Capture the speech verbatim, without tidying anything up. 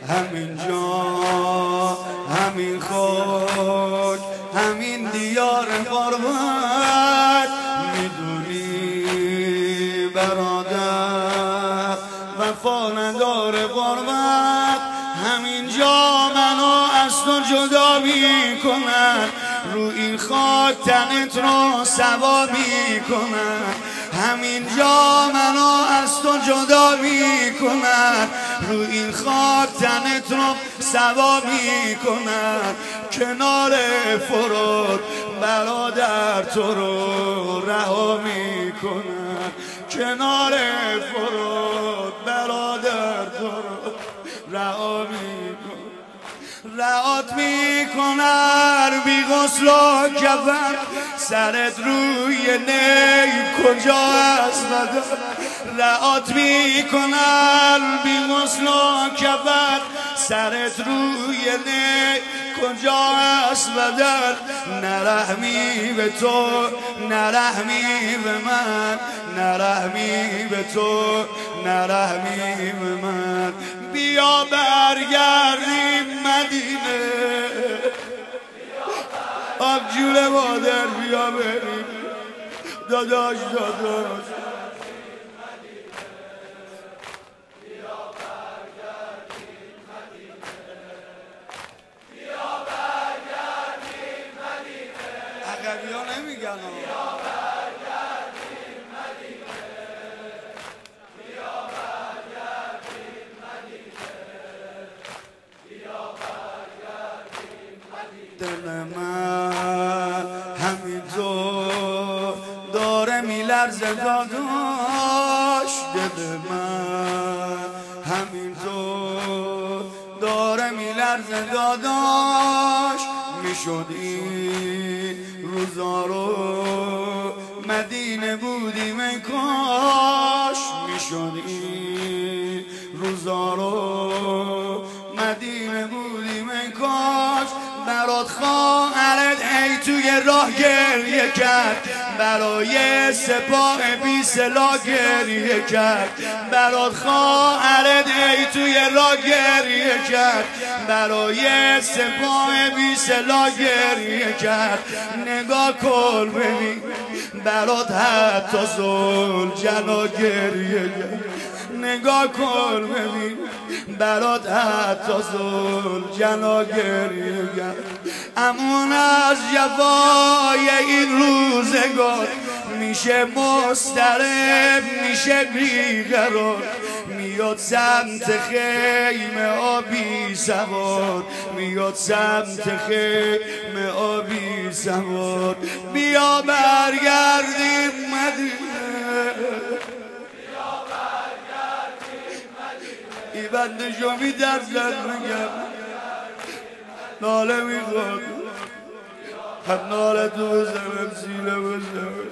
همین جا همین خاک همین دیار غربت میدونی برادر وفا نداره غربت همین جا منو از تو جدا میکنن رو این خاک تنت رو سوا میکنن همین جا منو از تو جدا میکنن رو این خاک تنت رو سوا میکنن کنار فرود برادر تو رو رها میکنن کنار فرود برادر تو رو رها میکنن رعات میکنن بی غسل و کفن سرت روی نی کجا است بدن رعات میکنن بی غسل و کفن سرت روی نی کجا است بدن نرحمی به تو نرحمی به من نرحمی به تو نرحمی به من بیا برگردیم مدینه آبجول مادر بیا بریم داداش داداش عقبی ها نمیگن دل من همینطور داره میلرزه داداش دل من همینطور داره میلرزه داداش میشد این روزا رو مدینه بودیم ای کاش میشد این روزا رو مدینه بودیم ای کاش برات خواهرت ای توی راه گریه کرد برای سپاه بی سلاح گریه کرد برات خواهرت ای توی راه گریه کرد برای سپاه بی سلاح گریه کرد نگاه کن ببین برات حتی زلجنا گریه کرد نگاه کن ببین برات حتی زلجنا گریه کرد امون از جفای این روزگار میشه مضطرب میشه بیقرار میاد سمت خیمه آبی سوار میاد سمت خیمه آبی سوار بیا برگردیم مدینه ای بنده شمی در زد میگم ناله میخواد هم ناله تو بزنم سیله بزنم